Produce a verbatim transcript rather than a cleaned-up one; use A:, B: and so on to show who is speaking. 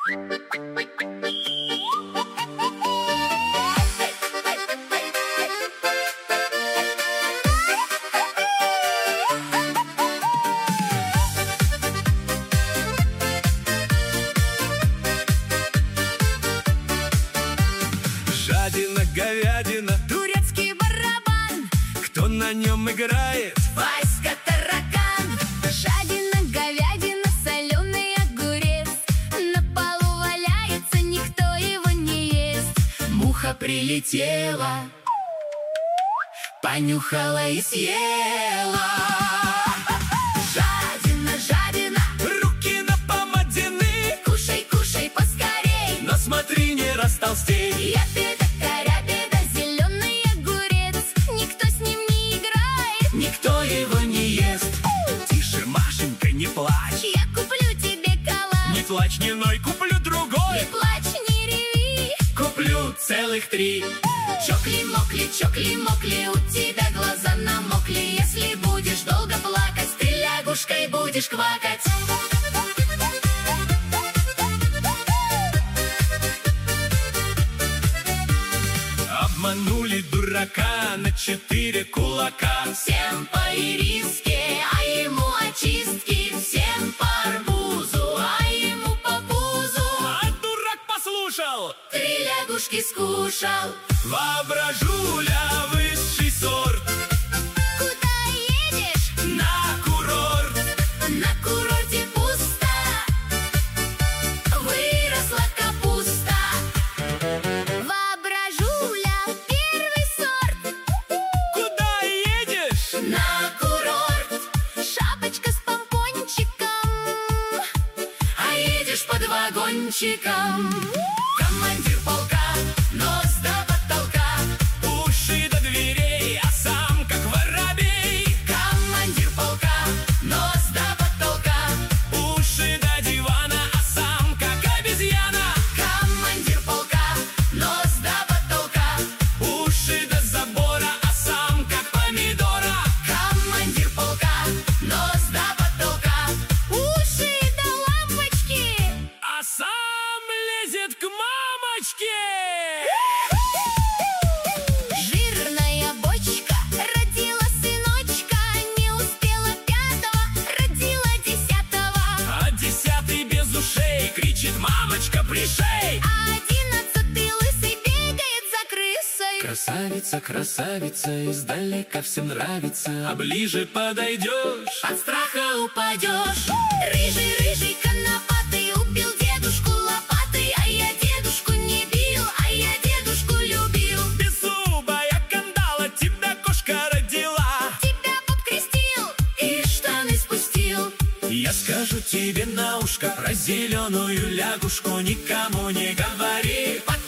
A: Жадина, говядина,
B: турецкий барабан,
A: кто на нем играет?
B: Васька таракан. Жадина, говядина, соленый огурец, на полу валяется, никто его не ест. Муха прилетела, понюхала и съела. Жадина, жадина,
A: Руки напомадены,
B: кушай, кушай поскорей,
A: но смотри, не растолстей.
B: ябеда, корябеда, зеленый огурец, никто с ним не играет,
A: Никто его не ест. Тише, Машенька, не плачь.
B: я куплю тебе калач.
A: Не плачь, не ной, куплю другой.
B: Не плачь, не реви,
A: Куплю целых три.
B: чокли-мокли, чокли-мокли, у тебя глаза намокли. Если будешь долго плакать, ты лягушкой будешь квакать.
A: Обманули дурака на четыре кулака.
B: Всем по ириске, а ему очистки. Всем по арбузу, а ему по пузу.
A: А дурак послушал.
B: Три лягушки скушал.
A: Воображуля, высший сорт.
B: Куда едешь?
A: На курорт.
B: На курорте пусто, выросла капуста. Воображуля, первый сорт.
A: Куда едешь?
B: На курорт, шапочка с помпончиком, а едешь под вагончиком. Командир полка, нос до потолка,
A: Уши до дверей, а сам как воробей.
B: командир полка, нос до потолка,
A: Уши до дивана, а сам как обезьяна.
B: командир полка, нос до потолка,
A: Уши до забора, а сам как помидора.
B: командир полка, нос до потолка, уши до лампочки.
A: А сам лезет к мамочке.
B: Жирная бочка родила сыночка, не успела пятого, родила десятого.
A: А десятый без ушей кричит: мамочка, пришей.
B: А одиннадцатый лысый бегает за крысой.
A: Красавица, красавица, издалека всем нравится, а ближе подойдешь,
B: От страха упадешь. Рыжий, рыжий, конопатый, убил дедушку лопатой. А я дедушку не бил, а я дедушку любил.
A: беззубая кандала, тебя кошка родила.
B: Тебя подкрестил и штаны спустил.
A: Я скажу тебе на ушко про зеленую лягушку, никому не говори,
B: Потом